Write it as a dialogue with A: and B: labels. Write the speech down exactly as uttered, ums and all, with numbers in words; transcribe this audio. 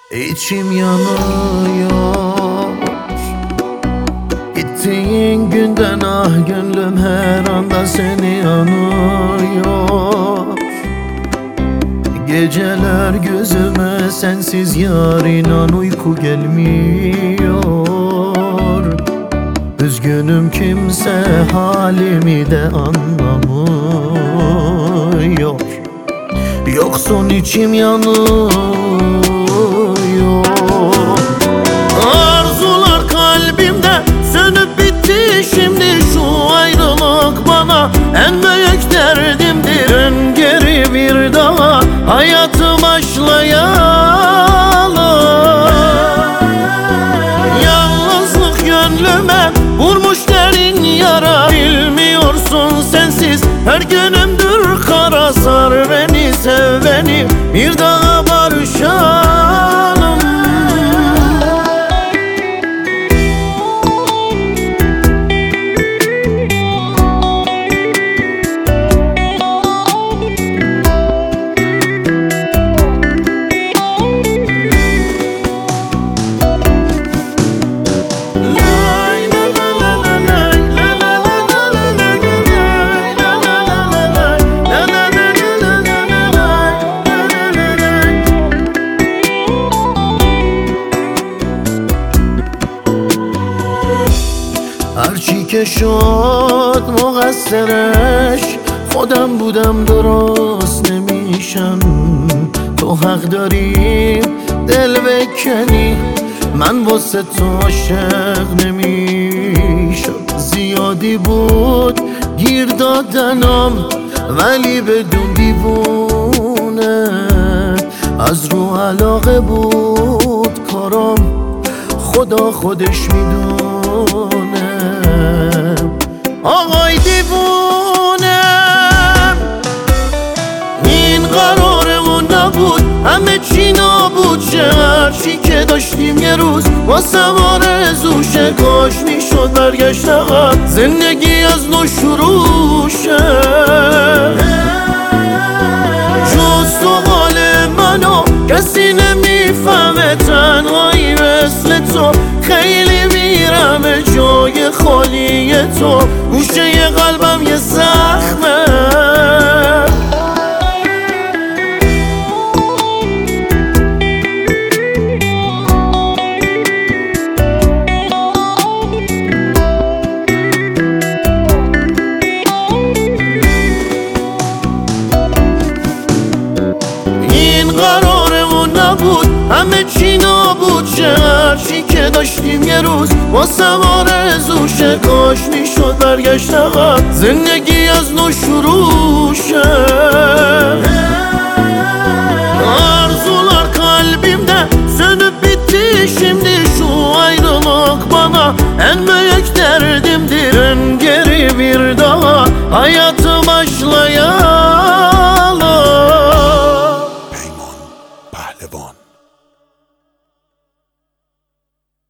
A: İçim yanıyor Gittiğin günden ah gönlüm her anda seni anıyor. Geceler gözüme sensiz yar inan uyku gelmiyor. Üzgünüm kimse halimi de anlamıyor. Yoksun içim yanıyor. Arzular kalbimde sönüp bitti şimdi. Şu ayrılık bana en büyük derdimdir. Dön geri bir daha hayatı başlayalım. Yalnızlık gönlüme vurmuş derin yara. Bilmiyorsun sensiz her günümdür kara. Sar beni, sev beni, bir daha barışalım. هرچی که شد مقصرش خودم بودم، درست نمیشم. تو حق داری دل بکنی، من واسه تو عاشق نمیشم. زیادی بود گیر دادنم ولی بدون دیوونه. از رو علاقه بود کارم، خدا خودش میدونه. آقای دیوونم این قرارمون نبود، همه چی نابود شه. هرچی که داشتیم یه روز واسه آرزوشه. کاش میشد برگشت عقب، زندگی از نو شروع شه. جز تو حال منو کسی نمیفهمه، تنهایی مثل تو خیلی میرم جای خالی تو. گوشه ی قلبم یه زخمه. این قرارمون نبود، همه چی نابود شه. هرچی که داشتیم یه روز واسه آرزوشه. کاش میشد برگشت عقب، زندگی از نو شروع شه. Arzular kalbimde sönüp bitti şimdi. Şu ayrılık bana en büyük derdimdir. Dön geri bir daha hayatı başlayalım.